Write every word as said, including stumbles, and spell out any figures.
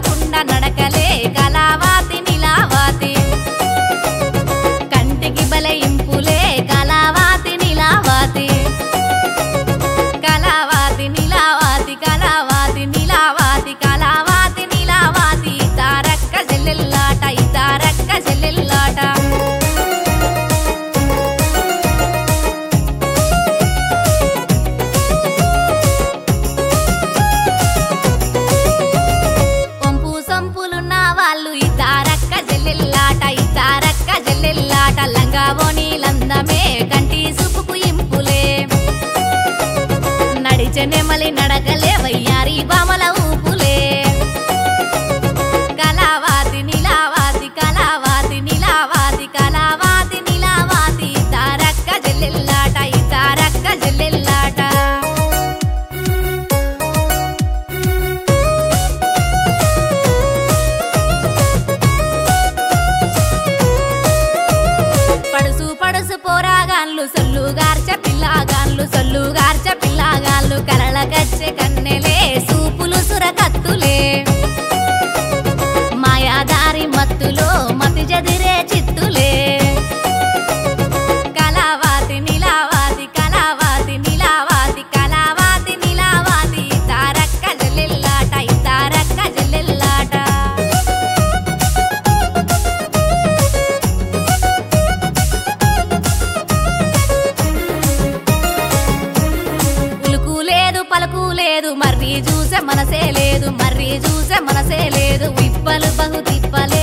ఆగకుండా నడకలే కళావతి నీలావతి కంటికి బలే ఇంపులే కళావతి నీలావతి కళావతి నీలావతి కళావతి నీలావతి కళావతి నీలావతి తారక్క చెల్లెల్లాట ఈ తారక్క చెల్లెల్లాట వంపు సంపులున్న వాళ్ళు ఈ తారక్క చెల్లెల్లాట ఈ తారక్క చెల్లెల్లాట లంగావోని లందమే కంటి సుపుకు ఇంపులే నడిచె నెమలి నడకలే వయ్యారి బామల ఊపులే కళావతి నీలావతి కళావతి నీలావతి కళావతి నీలావతి తారక్క చెల్లెల్లాట ఈ తారక్క చెల్లెల్లాట పడుసు పడుసు పోరాగాన్లు సొల్లుగార్చ పిల్లాగాన్లు సొల్లుగార్చ పిల్లాగాన్లు కరళగచ్చే కన్నెలే సూపులు సురకత్తులే మాయాదారి మత్తులో మతి జదిరే చిత్తులే కళావతి నీలావతి కళావతి నీలావతి కళావతి నీలావతి తారక్క చెల్లెల్లాట ఈ తారక్క చెల్లెల్లాట ఉలుకు లేదు పలుకు లేదు మర్రి చూసే మనసే లేదు మర్రి చూసే మనసే లేదు విప్పలు బహు తిప్పలే